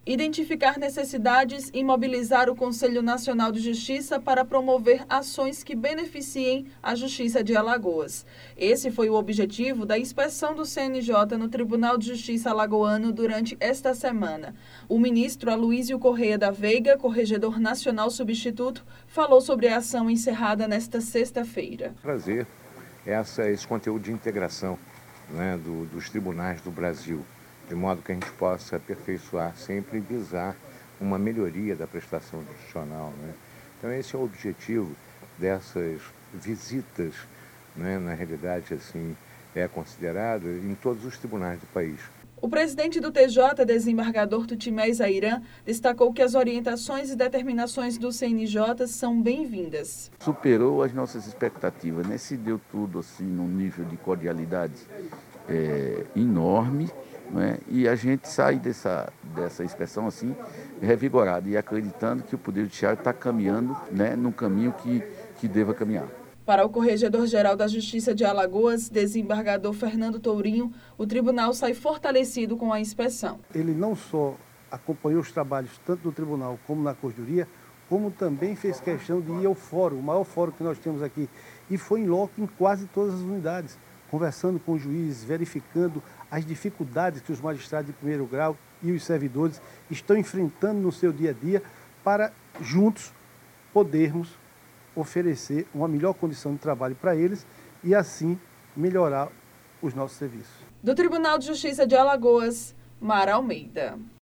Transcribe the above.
Identificar necessidades e mobilizar o Conselho Nacional de Justiça para promover ações que beneficiem a Justiça de Alagoas. Esse foi o objetivo da inspeção do CNJ no Tribunal de Justiça alagoano durante esta semana. O ministro Aloísio Correia da Veiga, corregedor nacional substituto, falou sobre a ação encerrada nesta sexta-feira. Trazer esse conteúdo de integração, né, dos tribunais do Brasil, de modo que a gente possa aperfeiçoar sempre e visar uma melhoria da prestação jurisdicional, né? Então esse é o objetivo dessas visitas, né? Na realidade, assim, é considerado em todos os tribunais do país. O presidente do TJ, desembargador Tutimés Airã, destacou que as orientações e determinações do CNJ são bem-vindas. Superou as nossas expectativas, né? Se deu tudo assim num nível de cordialidade enorme. Né? E a gente sai dessa inspeção assim, revigorado e acreditando que o Poder Judiciário está caminhando, né, num caminho que deva caminhar. Para o Corregedor-Geral da Justiça de Alagoas, desembargador Fernando Tourinho, o tribunal sai fortalecido com a inspeção. Ele não só acompanhou os trabalhos tanto no tribunal como na corregedoria, como também fez questão de ir ao fórum, o maior fórum que nós temos aqui, e foi em loco em quase todas as unidades, conversando com os juízes, verificando as dificuldades que os magistrados de primeiro grau e os servidores estão enfrentando no seu dia a dia para, juntos, podermos oferecer uma melhor condição de trabalho para eles e, assim, melhorar os nossos serviços. Do Tribunal de Justiça de Alagoas, Mara Almeida.